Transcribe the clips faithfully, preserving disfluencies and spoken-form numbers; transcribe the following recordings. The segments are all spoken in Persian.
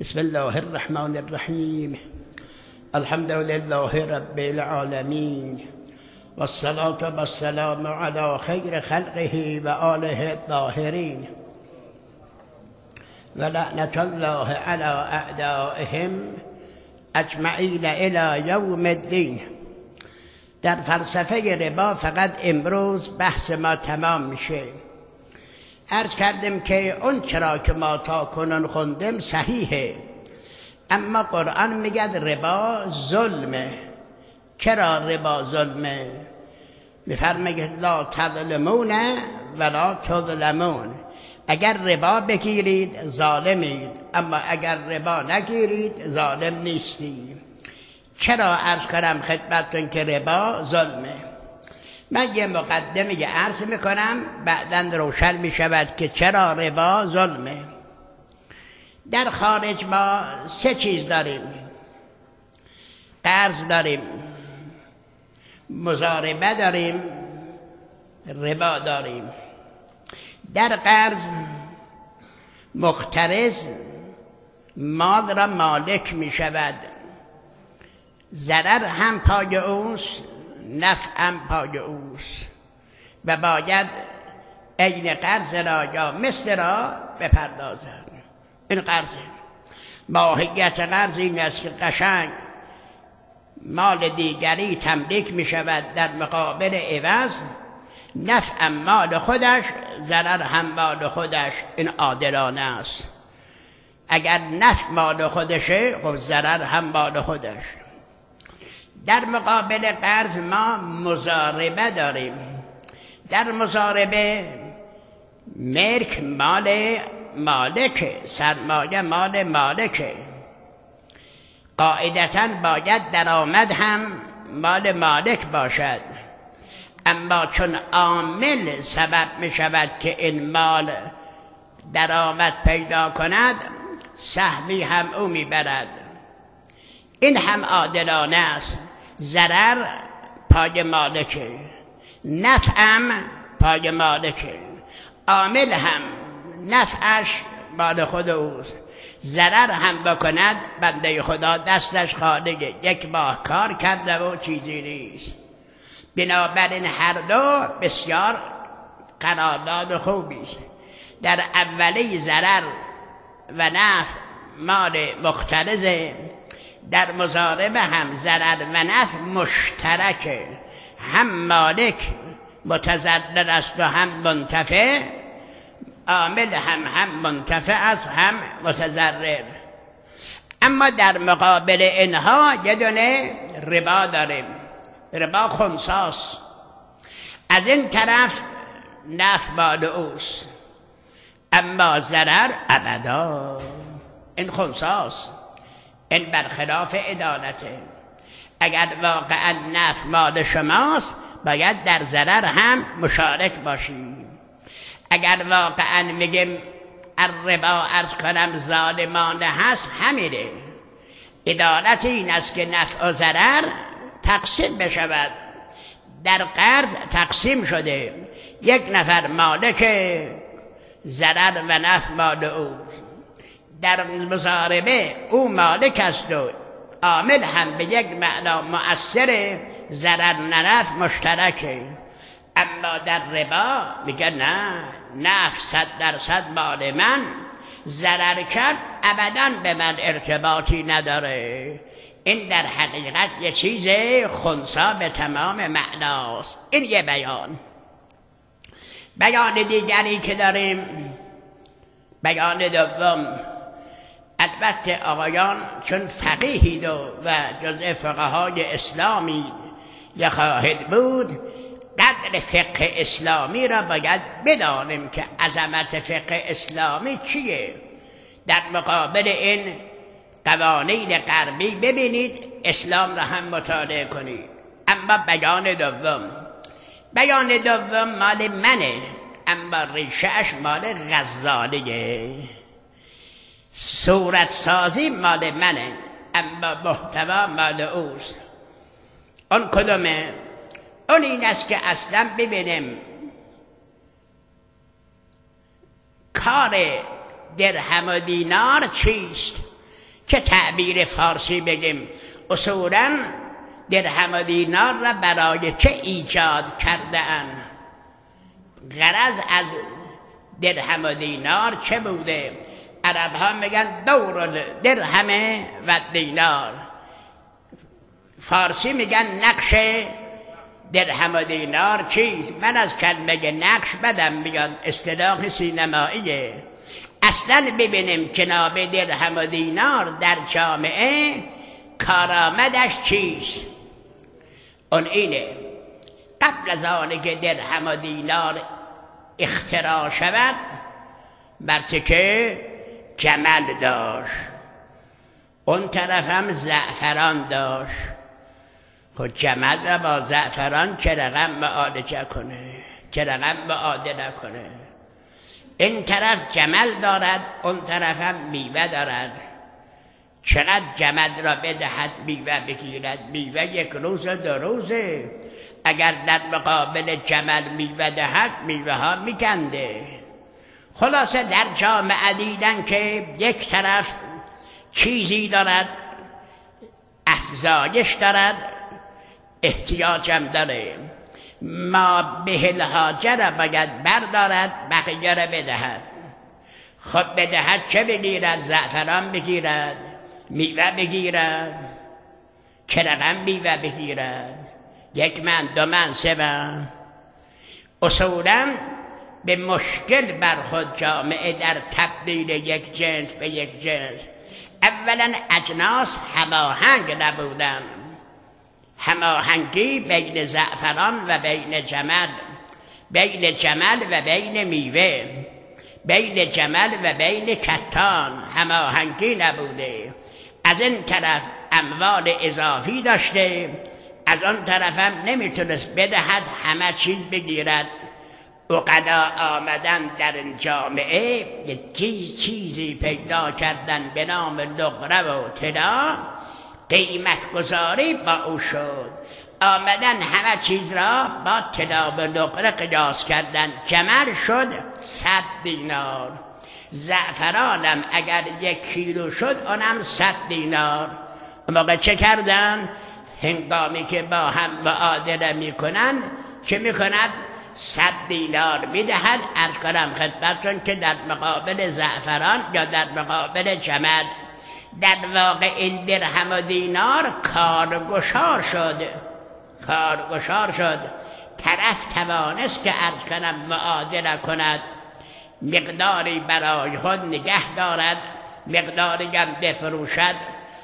بسم الله الرحمن الرحیم. الحمد لله رب العالمین والصلاة والسلام على خیر خلقه و آله الطاهرین و لعنة الله على اعدائهم اجمعین الی یوم الدین. در فلسفه ربا فقط امروز بحث ما تمام میشه. عرض کردیم که اون چرا که ما تا کنون خوندیم صحیحه، اما قرآن میگه ربا ظلمه. چرا ربا ظلمه؟ میفرماید لا تظلمون ولا تظلمون. اگر ربا بگیرید ظالمید، اما اگر ربا نگیرید ظالم نیستید. چرا عرض کنم خدمتتون که ربا ظلمه؟ من یه مقدمه یه عرض میکنم، بعداً روشن میشود که چرا ربا ظلمه. در خارج ما سه چیز داریم: قرض داریم، مضاربه داریم، ربا داریم. در قرض مقترض مال را مالک میشود، ضرر هم پای اوست، نفع هم پای اوست و باید عین قرض را یا مثل را بپردازد. این قرضه. ماهیت قرض این است که قشنگ مال دیگری تملیک می شود در مقابل عوض، نفع هم مال خودش، ضرر هم مال خودش. این عادلانه است. اگر نفع مال خودشه خب ضرر هم مال خودش. در مقابل قرض ما مضاربه داریم. در مضاربه ملک مال مالکه، سرمایه مال مالکه. قاعدتاً باید درآمد هم مال مالک باشد، اما چون عامل سبب می شود که این مال درآمد پیدا کند، سهمی هم او می برد. این هم عادلانه است. ضرر پای مالکه، نفع هم پای مالکه. عامل هم نفعش مال خود اوست، ضرر هم بکند بنده خدا دستش خالیه. یک ماه کار کرده و چیزی نیست. بنابراین هر دو بسیار قرارداد خوبی است. در اولی ضرر و نفع مال مقترضه، در مضاربه هم ضرر و نفع مشترکه. هم مالک متضرر است و هم منتفع، عامل هم هم منتفع است هم متضرر. اما در مقابل اینها یه دونه ربا داریم. ربا خنثیست. از این طرف نفع مال اوست، اما ضرر ابدا. این خنثیست. این برخلاف عدالته. اگر واقعا نفع مال شماست باید در ضرر هم مشارک باشیم. اگر واقعا میگیم الربا عرض کنم ظالمانه هست، همینه. عدالت این است که نفع و ضرر تقسیم بشود. در قرض تقسیم شده، یک نفر مالک ضرر و نفع مال او. در مضاربه او مالک است و عامل هم به یک معنا مؤثر، ضرر و نفع مشترکه. اما در ربا میگه نه، نفع صد درصد مال من، ضرر کرد ابداً به من ارتباطی نداره. این در حقیقت یه چیز خنثی به تمام معناست. این یه بیان. بیان دیگری که داریم، بیان دوم. البته آقایان چون فقیهید و جزء فقهای اسلامی یا خواهد بود، قدر فقه اسلامی را باید بدانیم که عظمت فقه اسلامی چیه. در مقابل این قوانین غربی ببینید، اسلام را هم مطالعه کنید. اما بیان دوم، بیان دوم مال منه، اما ریشهش مال غزالیه. صورت سازی مال منه، اما محتوا مال اوست. اون کدومه؟ اون این است که اصلا ببینیم کار درهم و دینار چیست. چه تعبیر فارسی بگیم؟ اصولا درهم و دینار را برای چه ایجاد کرده اند؟ غرض از درهم و دینار چه بوده؟ عرب ها میگن دور درهم و دینار، فارسی میگن نقش درهم و دینار چیست؟ من از کلمه نقش بدم میاد، اصطلاح سینماییه. اصلا ببینیم جناب درهم و دینار در جامعه کارآمدش چیست؟ اون اینه قبل از آنه که درهم و دینار اختراع شود مرتکه جمل داشت، اون طرف هم زعفران داشت. خود جمل را با زعفران چه رقم معالجه کنه، چه رقم معادله کنه؟ این طرف جمل دارد، اون طرف هم میوه دارد. چقدر جمل را بدهد میوه بگیرد؟ میوه یک روز دو روزه. اگر در مقابل جمل میوه دهد میوه ها میکنده. خلاصه در جامعه دیدن که یک طرف چیزی دارد، افزایش دارد، احتیاجم داره، ما به الحاجه را باید بردارد بقیه را بدهد. خب بدهد چه بگیرد؟ زعفران بگیرد، میوه بگیرد. چه رقم میوه بگیرد؟ یک من، دو من، سه من. اصولا به مشکل برخورد جامعه در تبدیل یک جنس به یک جنس. اولا اجناس هماهنگ نبودن، هماهنگی بین زعفران و بین جمل، بین جمل و بین میوه، بین جمل و بین کتان هماهنگی نبوده. از این طرف اموال اضافی داشته، از آن طرف هم نمیتونست بدهد همه چیز بگیرد. عقلا آمدن در این جامعه یک چیز چیزی پیدا کردن به نام نقره و طلا، قیمت گذاری با او شد. آمدن همه چیز را با طلا و نقره قیاس کردن. جمل شد صد دینار، زعفرانم اگر یک کیلو شد آنم صد دینار. اون موقع چه کردن؟ هنگامی که با هم معادله میکنن چه میکند؟ صد دینار میدهد. عرض کنم خدمتتون که در مقابل زعفران یا در مقابل جمل در واقع این درهم و دینار کارگشار شد، کارگشار شد. طرف توانست که عرض کنم معادله کند، مقداری برای خود نگه دارد، مقداری هم بفروشد.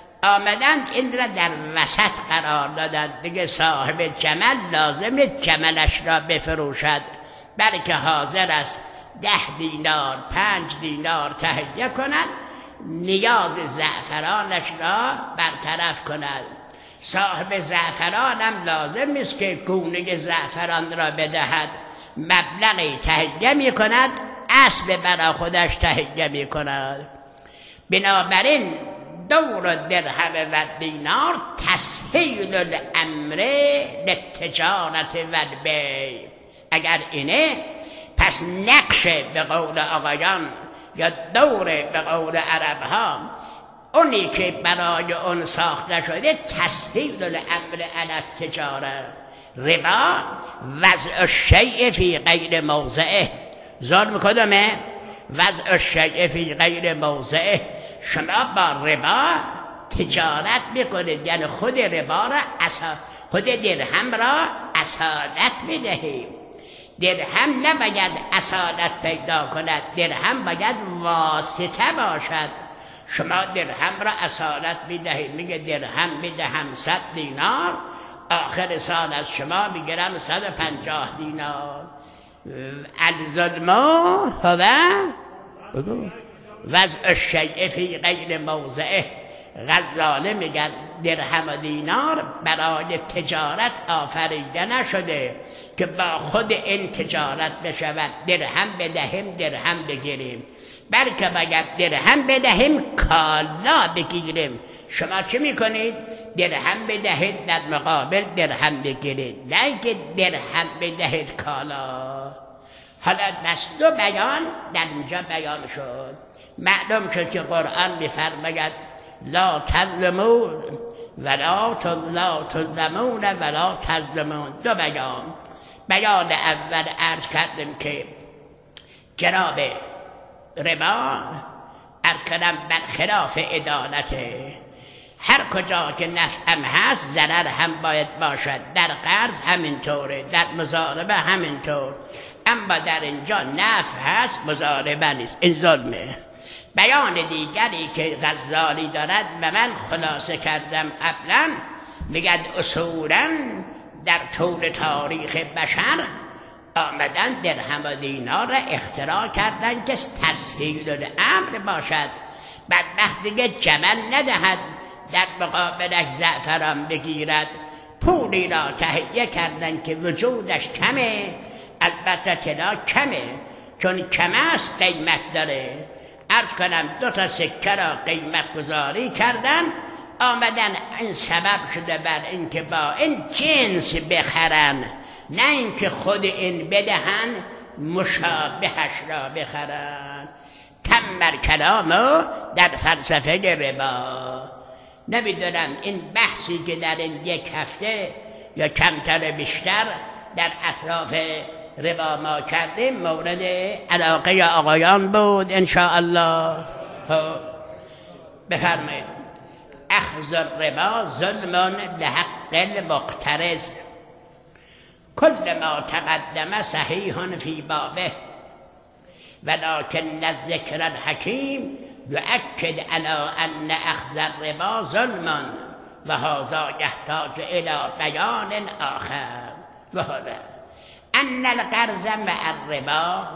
آمدند این را در وسط قرار دادند. دیگه صاحب جمل لازم جملش را بفروشد، بلکه حاضر است ده دینار پنج دینار تهیه کند، نیاز زعفرانش را برطرف کند. صاحب زعفران هم لازم است که گونه زعفران را بدهد، مبلغی تهیه می کند، اسب برای خودش تهیه می کند. بنابراین دور درهم و دینار تسهیل الامر للتجارت و البیع. اگر اینه پس نقش به قول آقایان یا دور به قول عرب ها اونی که برای اون ساخته شده تسهیل الامر علی التجاره. ربا وضع الشیء فی غیر موضعه. ظلم کدامه؟ وضع الشیء فی غیر موضعه. شما با ربا تجارت میکنید، یعنی خود ربا را اصا... خود درهم را اصالت میدهید. درهم نباید اصالت پیدا کند، درهم باید واسطه باشد. شما درهم را اصالت میدهید، میگه درهم میدهم صد دینار، آخر سال از شما میگیرم صد و پنجاه دینار. الظلم هو وضع الشیء فی غیر موضعه. غزاله میگن درهم و دینار برای تجارت آفریده نشده که با خود این تجارت بشود، درهم بدهیم درهم بگیریم، بلکه باید درهم بدهیم کالا بگیریم. شما چه میکنید؟ درهم بدهید در مقابل درهم بگیرید، نه اینکه درهم بدهید کالا. حالا دست و بیان در اینجا بیان شد. معلوم شد که قرآن میفرماید لا تظلمون ولا لا تظلمون ولا تظلمون. دو بیان. بیان اول عرض کردیم که جناب ربا عرض کردم برخلاف عدالته، هر کجا که نفعم هست ضرر هم باید باشد، در قرض همینطوره، در مضاربه همینطور، اما در اینجا نفع هست مضاربه نیست، این ظلمه. بیان دیگری که غزالی دارد و من خلاصه کردم قبلا، میگد اصولا در طول تاریخ بشر آمدن درهم و دینار را اختراع کردن که تسهیل الامر باشد. بدبخت دیگه جمل ندهد در مقابلش زعفران بگیرد، پولی را تهیه کردن که وجودش کمه، البته طلا کمه، چون کم است قیمت داره. عرض کنم دو تا سکه را قیمت گذاری کردن، آمدن این سبب شده بر اینکه با این جنس بخرن، نه اینکه خود این بدهن مشابهش را بخرن. تمر کلامو در فلسفه ربا. نمیدونم این بحثی که در این یک هفته یا کمتر بیشتر در اطراف ربا ما کردیم مورد علاقه آقایان بود انشاءالله. بفرمایید. اخذ الربا ظلم لحق المقترض، كل ما تقدم صحیح فی بابه ولكن الذکر الحکیم یؤکد علی ان اخذ الربا ظلم و هذا یحتاج الى بیان آخر و هو ان القرض مع الربا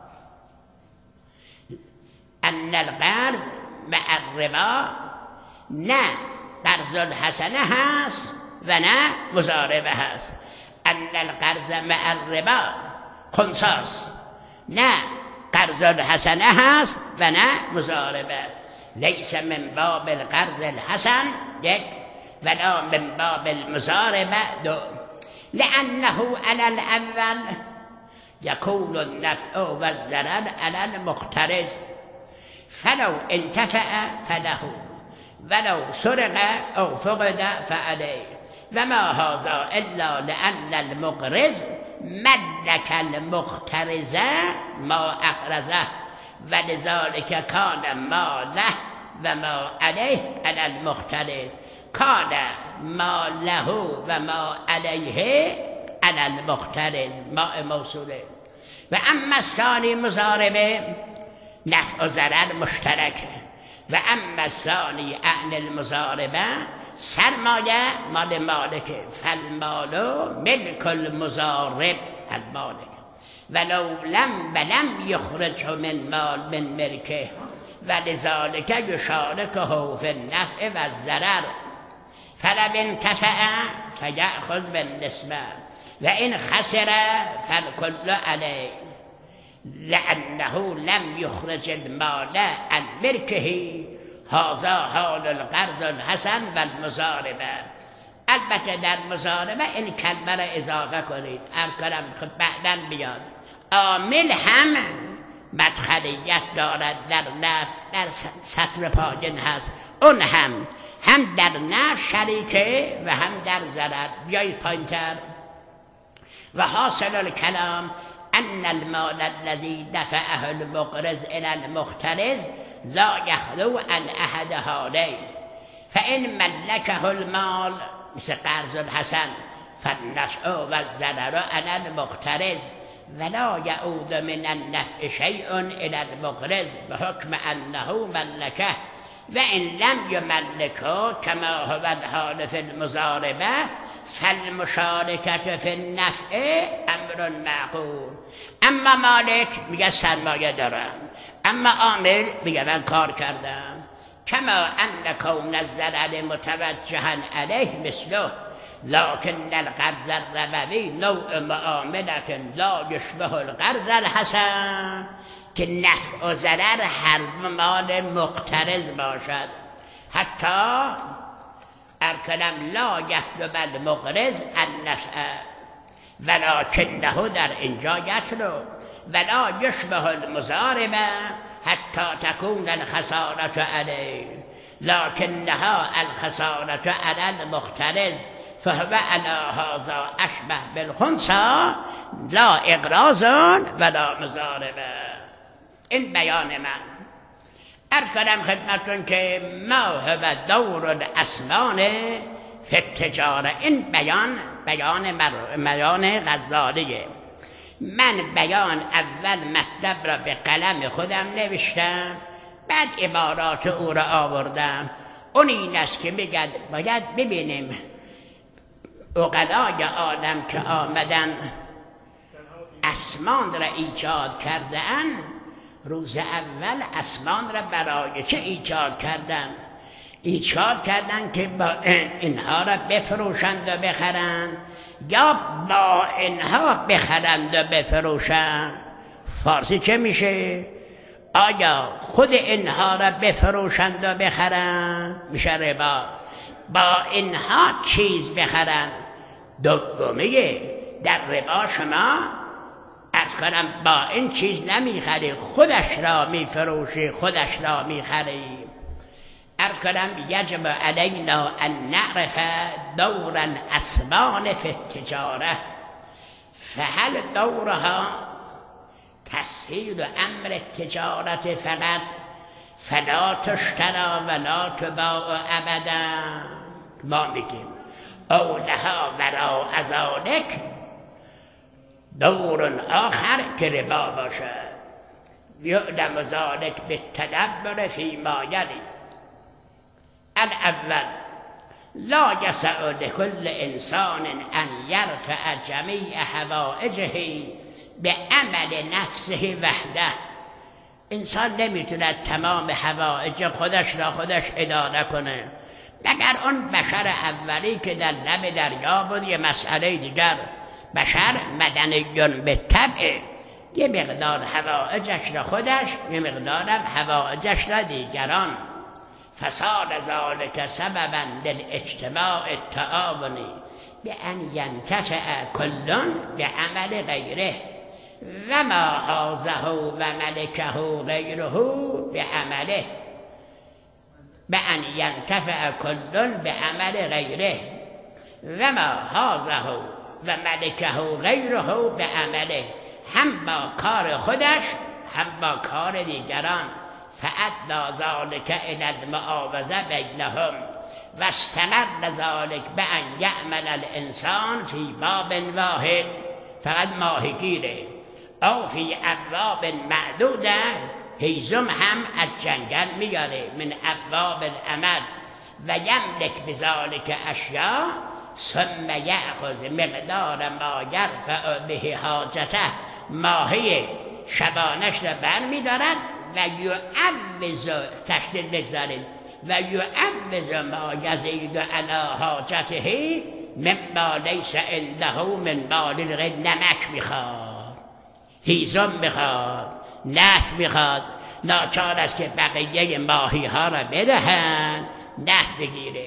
ان القرض مع الربا نه قرض الحسنه هست و نه مضاربه هست. ان القرض مع الربا خنثاست، نه قرض الحسنه هست و نه مضاربه. لیس من باب القرض الحسن یک ولا من باب المضاربه دو، لانه على الاول يكون النفع والضرر على المقترض فلو انتفع فله ولو سرق او فقد فعليه وما هذا الا لان المقرض ملك المقترض ما اقرضه ولذلك كان ما له وما عليه على المقترض كان ما له وما عليه على المقترض ما موصوله. و اما الثاني مضاربه نفع و ضرر مشترکه و اما الثاني عن المضاربه سرمایه مال مالکه فالمال ملک المضارب المالک ولو لم ولم یخرج من مال من ملکه ولذلك یشارکه فی النفع و الضرر فلو انتفع فیأخذ بالنسبه و این خسر فالکل علیه لأنه لم يخرج المال عن ملكه هذا حال القرض الحسن والمضاربه. البته در مضاربه این کلمه را اضافه کنید، عرض کنم خب بعداً بیاد. عامل هم مدخلیت دارد در نفع، در سطر پایین هست، اون هم هم در نفع شریکه و هم در ضرر. بیایید پایین‌تر. و حاصل الکلام ان المال الذي دفعه المقرض الى المقترض لا يخلو عن احد حالين فان ملكه المال مثل قرض الحسن فالنفع والضرر على المقترض ولا يعود من النفع شيء الى المقرض بحكم انه ملكه وان لم يملكه كما هو الحال في المضاربه فالمشارکت فی النفع امر معقول. اما مالک میگه سرمایه دارم، اما عامل میگه من کار کردم. کما ان کون الضرر متوجها علیه مثله لكن القرض الربوی نوع معاملت لا یشبه القرض الحسن که نفع و ضرر هر مال مقترض باشد. حتی ارکلم لا یطلب المقرض النفع ولکنه در اینجا یطلب ولا یشبه المضاربه حتی تکون الخسارة علیه لکنها الخسارة علی المختلظ فهو علی هذا اشبه بالخنثی لا اقراض ولا مضاربه. این بیان من. عرض کنم خدمتتون که ما هو دور الاسنان فی التجاره. این بیان بیان بیان غزالیه. من بیان اول مطلب را به قلم خودم نوشتم، بعد عبارات او را آوردم. اون این است که میگد باید ببینیم عقلای عالم که آمدن اسمان را ایجاد کردن، روز اول اسمان را برای چه ایجاد کردن؟ ایجاد کردن که با اینها را بفروشند و بخرند یا با اینها بخرند و بفروشند؟ فارسی چه میشه؟ آیا خود اینها را بفروشند و بخرند میشه ربا، با اینها چیز بخرند دومیه. در ربا شما عرض کنم با این چیز نمیخری، خودش را میفروشی، خودش را میخری. عرض کنم یجب علینا ان نعرف دور الاسمان فی التجاره فهل دورها تسهیل امر التجارت فقط فلا تشترى ولا تباع ابدا؟ ما میگیم او لها وراء ذلک دور آخر که ربا باشد. یعلم ذلک بالتدبر فیما یلی. الاول لا یسع لكل انسان ان یرفع جمیع حوائجه بعمل نفسه وحده. انسان نمیتونه تمام حوائج خودش را خودش اداره کنه مگر اون بشر اولی که در لب دریا بود. یه مسئله دیگر، بشر مدنیون به طبع یه مقدار حوائجش را خودش، یه مقدارم حوائجش را دیگران. فصار ذلك سببا للاجتماع التعاونی بأن ينتفع كل بعمل غیره و ما حازه و ملکه غیره بعمله بأن ينتفع كل بعمل غیره و ما حازه و ملکه غیره بعمله. هم با کار خودش هم با کار دیگران. فأدى ذلك إلى المعاوضة بينهم واستمر ذلك بأن يعمل الإنسان في باب واحد فقط ماهیگیره او فی ابواب معدوده. هیزم هم از جنگل میاره من ابواب العمل و یملک بذلك اشیاء ثم یأخذ مقدار ما یرفع به حاجته. ماهی شبانش را بر میدارد و یعوض تشدید بگذارید و یعوض ما یزید علی حاجته مما لیس عنده من مال الغیر. نمک میخواد، هیزم میخواد، نفت میخواد. ناچار است که بقیه ماهی ها را بدهند، نفت بگیره.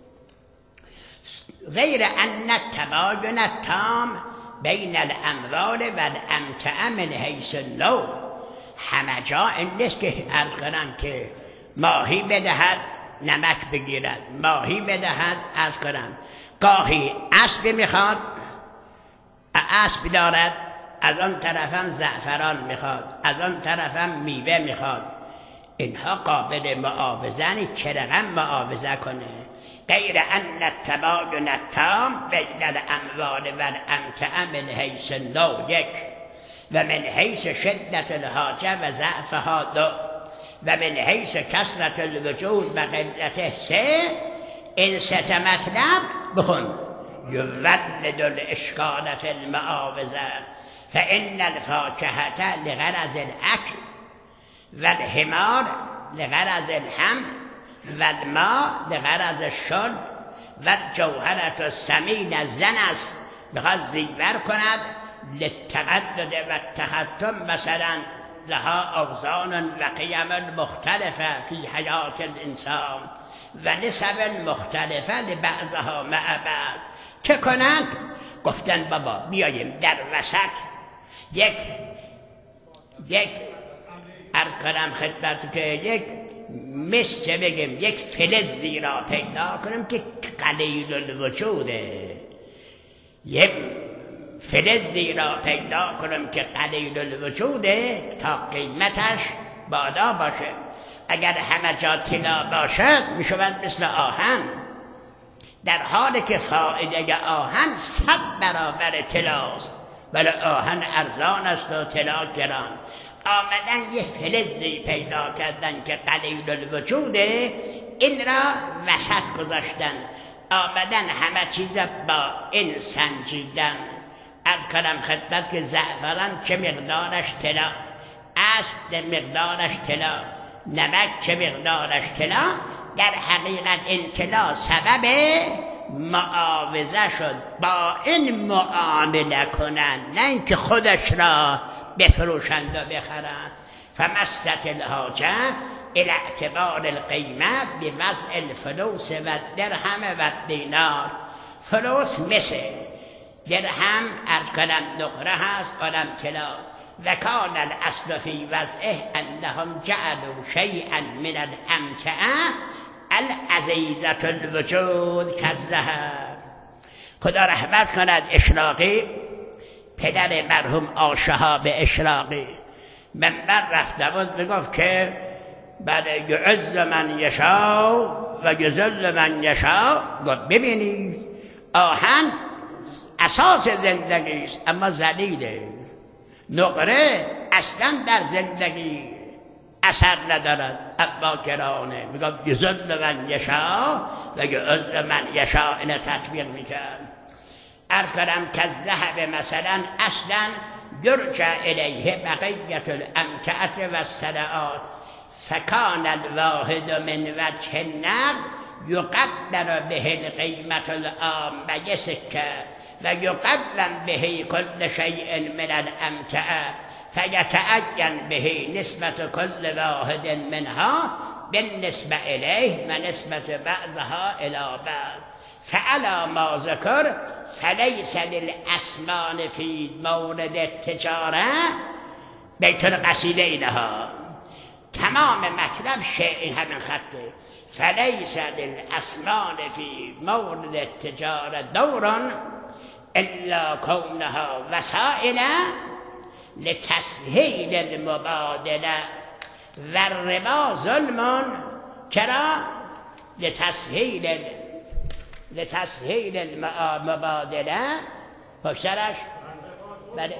غیر ان التباین التام بین الاموال و الامتعه من حیث النوع. همه جا این نیست که عرض کنم که ماهی بدهد نمک بگیرد، ماهی بدهد عرض کنم گاهی اسب میخواد، اسب دارد، از آن طرفم زعفران میخواد، از آن طرفم میوه میخواد. اینها قابل معاوضه نیست، چه رقم معاوضه کنه؟ غیر ان التباین التام بین الاموال و الامتعه من حیث النوع یک و من حیث شدت الحاجه و ضعفها دو و من حیث کثرت الوجود و قلته سه. این سه مطلب بخون. یولد الاشکال فی المعاوضه فان الفاکهه لغرض الاکل و الحمار لغرض الحمل و الماء لغرض الشرب و الجوهرة الثمین الزن است، بخواد زیور کند للتقدد و التختم. مثلا لها اوزان و قیم مختلفه فی حیات الانسان و نسب مختلفه لبعضها مع بعض. چه کنند؟ گفتن بابا بیاییم در وسط یک یک عرض کنم خدمت که یک مثل بگیم یک فلزی را پیدا کنیم که قلیل الوجوده، یک فلزی را پیدا کنیم که قلیل الوجوده تا قیمتش بالا باشه. اگر همه جا طلا باشد میشود مثل آهن، در حالی که فایده آهن صد برابر طلاست، ولی آهن ارزان است و طلا گران. آمدن یه فلزی پیدا کردن که قلیل الوجوده، این را وسط گذاشتن، آمدن همه چیز با این سنجیدن. از کنم خدمت که زعفران چه مقدارش طلا، اسب مقدارش طلا، نمک چه مقدارش طلا. در حقیقت این طلا سبب معاوضه شد، با این معامله کنند، نه اینکه خودش را بفروشند و بخرند. فمست الحاجه الى اعتبار القیمه بوضع الفلوس و درهم و دینار. فلوس مثل درهم ارز کنم نقره هست، آدم طلا. و کان الاصل فی وضعه انهم جعلوا شیئا من الامتعه العزیزة الوجود کالذهب. خدا رحمت کند اشراقی، پدر مرحوم آشهاب اشراقی، منبر رفته بود بگفت که بعد یعز من یشاء و یذل من یشاء. گفت ببینید آهن اساس زندگی است اما ذلیله، نقره اصلا در زندگی اثر ندارد اما گرانه. میگم یذل من یشاء و یعز من یشاء، اینو تطبیق میکرد. ارکرم که الذهب مثلا اصلا یرجع الیه بقیت الامتعه و الصنعات، فکان الواحد من وجه النقد یقدر به القیمة العامة سکه و یقدم به کل شیء من الامتعه فیتعین به نسبت کل واحد منها بالنسبه الیه و نسبت بعضها الی بعض. فعلی ما ذکر فلیس للاسمان فی مورد التجاره بیت القصیده اینها. تمام مطلب شیء همین خطه. فلیس للاسمان فی مورد التجاره دور الا کونها وسائل لتسهیل المبادله و الربا ظلم. چرا؟ لتسهیل لتسهیل المبادله. پشترش بله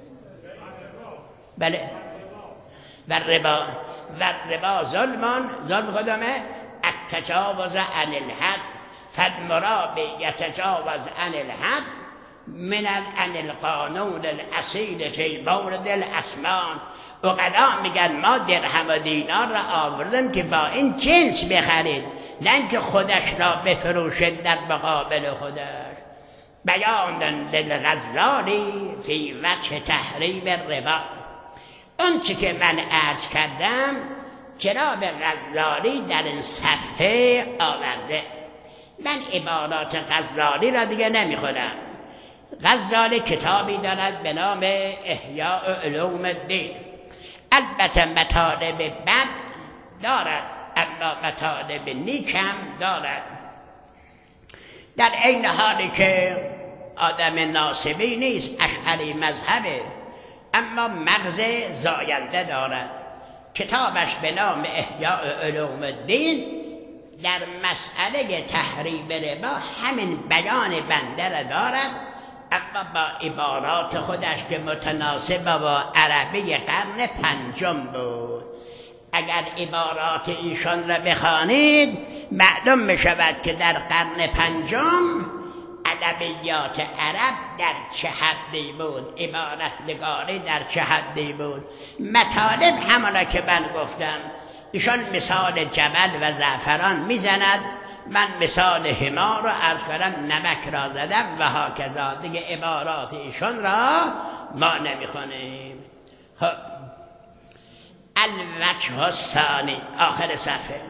بله و الربا و الربا ظلم. ظلم کدامه؟ التجاوز عن الحد. فالمرابی یتجاوز عن الحد من عن القانون الاصیل فی مورد الاسمان. عقلا میگن ما درهم و دینار را آوردیم که با این جنس بخرید، نه اینکه خودش را بفروشید در مقابل خودش. بیان للغزالی فی وجه تحریم الربا. اون چی که من عرض کردم جناب غزالی در این صفحه آورده. من عبارات غزالی را دیگه نمیخونم. غزالی کتابی دارد به نام احیاء علوم الدین. البته مطالب بد دارد اما مطالب نیکم دارد. در این حالی که آدم ناصبی نیست، اشعری مذهبه، اما مغز زاینده دارد. کتابش به نام احیاء علوم الدین در مسئله تحریم ربا همین بیان بنده را دارد، اما با عبارات خودش که متناسب با عربی قرن پنجم بود. اگر عبارات ایشان را بخوانید معلوم می شود که در قرن پنجم ادبیات عرب در چه حدی بود، عبارت نگاری در چه حدی بود. مطالب همانا که من گفتم. ایشان مثال جبل و زعفران میزند، من مثال حمار را عرض کردم، نمک را زدم و هاکذا. دیگه عبارات ایشان را ما نمیخونیم. الوجه الثانی، آخر صفحه.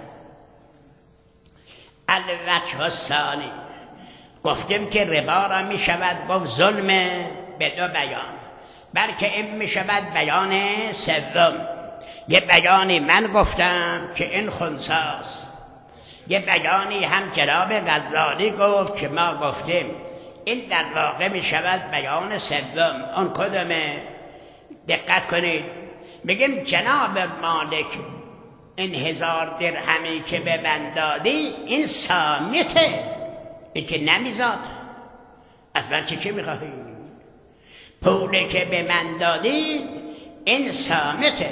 الوجه الثانی، گفتیم که ربا را می شود گفت ظلم به دو بیان، بلکه این می شود بیان سوم یه بیانی من گفتم که این خنثاست، یه بیانی هم جناب غزالی گفت که ما گفتیم. این در واقع می شود بیان سوم. اون کدومه؟ دقت کنید. میگیم جناب مالک این هزار درهمی که به من دادی این سامته، این که نمیزاد. از من چی چی میخواهی؟ پولی که به من دادی این سامته.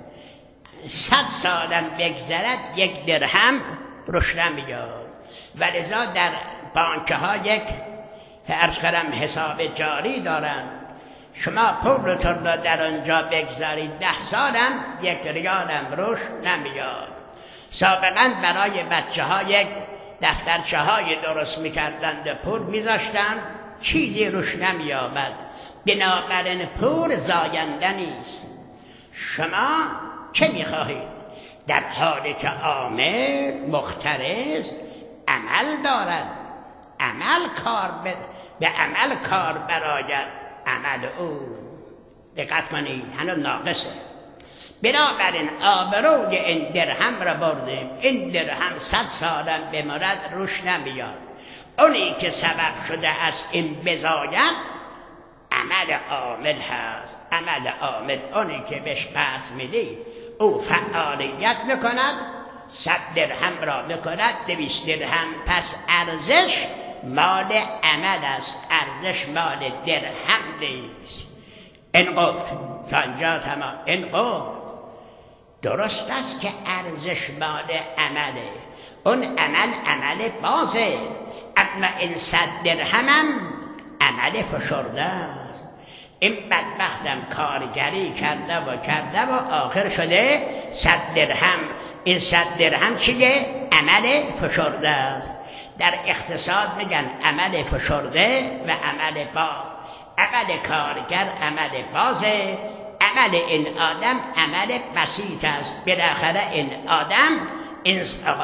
صد سالم بگذرد یک درهم روش نمیاد. ولذا در بانکه ها یک عرض کردم حساب جاری دارن. شما پولتون را در آنجا بگذارید، ده سالم یک ریالم روش نمیاد. سابقا برای بچه ها یک دفترچه های درست میکردند، پول میذاشتن، چیزی روش نمیآمد. بنابراین پول زاینده نیست. شما چه میخواهید؟ در حالی که عامل مخترض عمل دارد، عمل کار به, به عمل کار براید، عمل او. دقت کنید، هنوز ناقصه. بنابراین آبروی این درهم را بردیم. این درهم صد سالم بمرد روش نمیاد. اونی که سبب شده است این بزاید عمل عامل هست. عمل عامل اونی که بهش قرض میدی او فعالیت میکند، صد درهم را میکند، دویست درهم. پس ارزش مال عمل است، ارزش مال درهم نیست. این گفت تا اینجا تمام. این گفت درست است که ارزش مال عمله، اون عمل عمل بازه، اما این صد درهمم عمل فشرده است. این بدبختم کارگری کرده و کرده و آخر شده صد درهم. این صد درهم چیه؟ عمل فشرده است. در اقتصاد میگن عمل فشرده و عمل باز. عمل کارگر عمل بازه، عمل این آدم عمل بسیط است. بالاخره این آدم این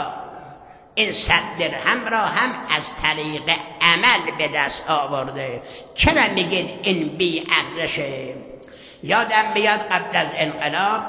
این صد درهم را هم از طریق عمل به دست آورده. چرا میگید این بی ارزشه؟ یادم میاد قبل از انقلاب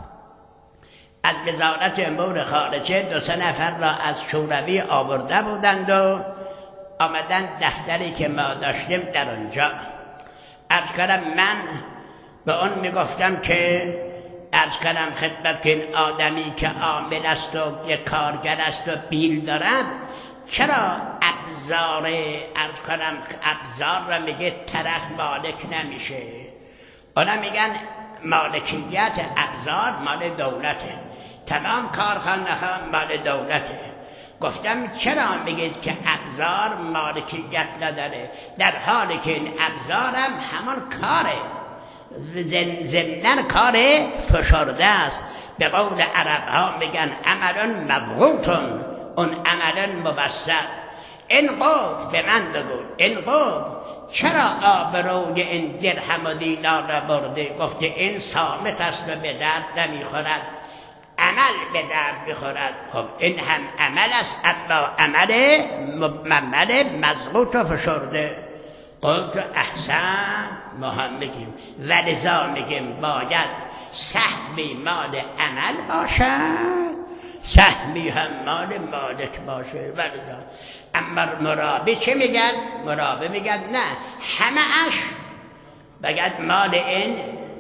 از وزارت امور خارجه دو سه نفر را از شوروی آورده بودند و آمدن دفتری که ما داشتیم در آنجا. عرض کردم من به اون میگفتم که عرض کردم خدمت که این آدمی که عامل است و یک کارگر است و بیل دارد چرا ابزار عرض کردم ابزار را میگه طرف مالک نمیشه؟ اونا میگن مالکیت ابزار مال دولته، تمام کارخانه ها مال دولته. گفتم چرا میگید که ابزار مالکیت نداره در حالی که این ابزار هم همان کاره، ضمناً کار فشرده است. به قول عرب ها میگن عملون مبغوتون، اون عملون مبسط. این قوت به من بگو، این قوت چرا آبروی این درهم و دینار را برده؟ گفته این صامت است و به درد نمیخورد، عمل به درد میخورد. خب این هم عمل است، اما عمل عمل مضغوط و فشرده. قلت احسن، ما هم میگیم ولذا میگیم باید سهمی مال عمل باشد، سهمی هم مال مالک باشه. ولذا اما مرابی چه میگن؟ مرابی میگن نه، همه اش باید مال این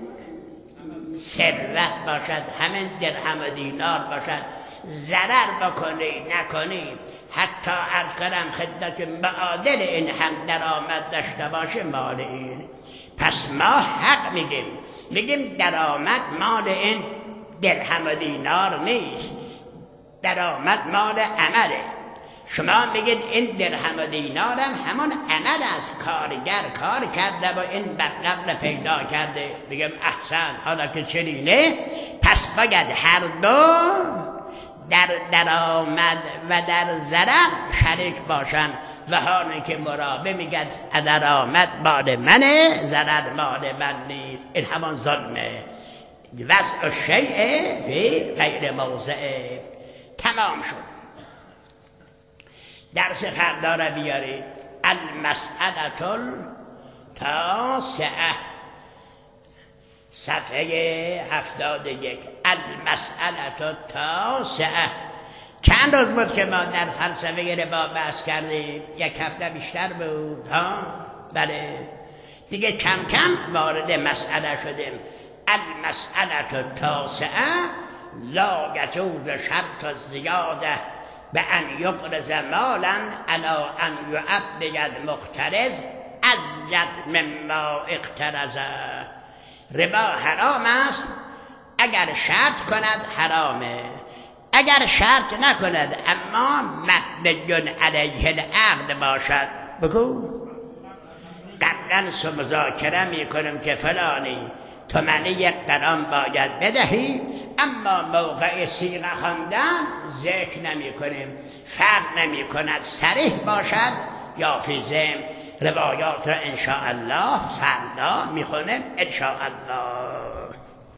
ثروت باشد، همین درهم و دینار باشد. ضرر بکنی نکنی، حتی عرض کردم خدمت معادل این هم درآمد داشته باشه مال این. پس ما حق میگیم، میگیم درآمد مال این درهم و دینار نیست، درآمد مال عمله. شما میگید این درهم و دینار هم همان عمل است، کارگر کار کرده و این مبلغ پیدا کرده. میگم احسن، حالا که چنینه پس باید هر دو در درآمد و در ضرر شریک باشن. و حالی که مرابه میگه درآمد مال منه، ضرر مال من نیست، این همان ظلمه. وضع الشیء فی غیر موضعه. تمام شد. درس فردا را بیارید. المسئله التاسعه صفحه هفتاد و یک. المسئله التاسعه. چند روز بود که ما در فلسفه ربا بحث کردیم؟ یک هفته بیشتر بود ها؟ بله دیگه کم کم وارد مسئله شدیم. المسئله التاسعه لا یجوز شرط زیاده به ان یقرض مالا علی ان یعطی المقترض ازید مما اقترضه. ربا حرام است اگر شرط کند حرامه، اگر شرط نکند اما مبنی علیه العقد باشد. بگو قبلا مذاکره میکنیم که فلانی تو من یک قران باید بدهی، اما موقع صیغه خواندن ذکر نمی کنیم، فرق نمی کند صریح باشد یا فی ضمن. روایات را انشاءالله فردا میخونیم انشاءالله.